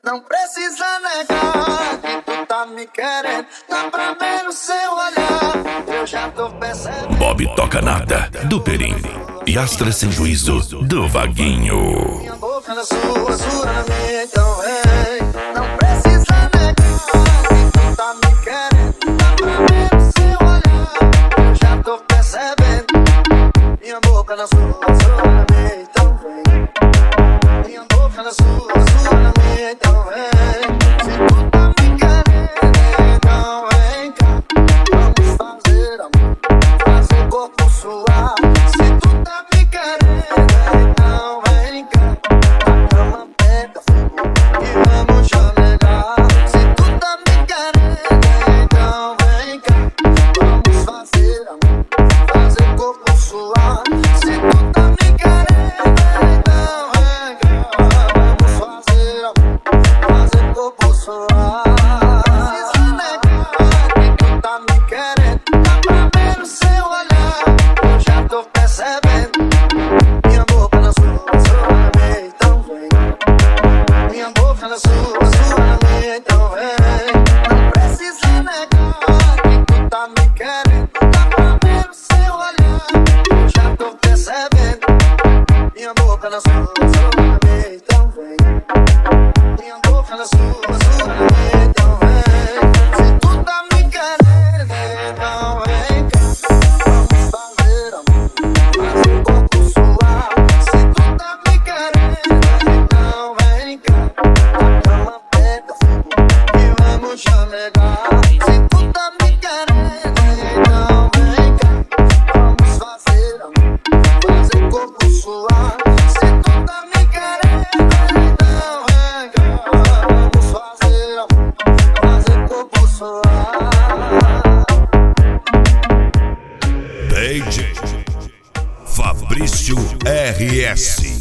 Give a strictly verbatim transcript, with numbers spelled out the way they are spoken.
Não precisa negar que tu tá me querendo. Dá pra ver no seu olhar, eu já tô percebendo. Bob Toca Nada, do Perim. E Astra Sem Juízo, do Vaguinho. Minha boca na sua, sua na minha, então vem. Não precisa negar que tu tá me querendo. Dá pra ver no seu olhar, eu já tô percebendo. Minha boca na sua, sua na minha, então vem. Minha boca na sua, sua na minha, então vem. Se tu tá me querendo, então vem cá. Vamos fazer amor, fazer corpo suar. Se tu tá me querendo, então vem cá. A cama pega fogo e vamos chamegar. Se tu tá me querendo, então vem cá. Vamos fazer amor, fazer corpo suar. Se tu tá me querendo, então vem cá. Vamos fazer amor, fazer corpo suar. Precisa negar que tu tá me querendo. Dá pra ver no seu olhar, eu já tô percebendo. Minha boca na sua, sua na minha, então vem. Minha boca na sua, sua na minha, então vem. Não precisa negar que tu tá me querendo. Dá pra ver no seu olhar, eu já tô percebendo. Minha boca na sua, sua na minha, então vem. Minha boca na sua, sua na minha, então vem. Se tu tá me querendo, então vem cá. Vamos fazer amor, fazer corpo suar. Se tu tá me querendo, então vem cá. A cama pega fogo e vamos chamegar. Se tu tá me querendo, então vem cá. Vamos fazer amor, fazer corpo suar. Se tu tá me querendo, então vem cá. Vamos fazer amor, fazer corpo suar. D J Fabrício R S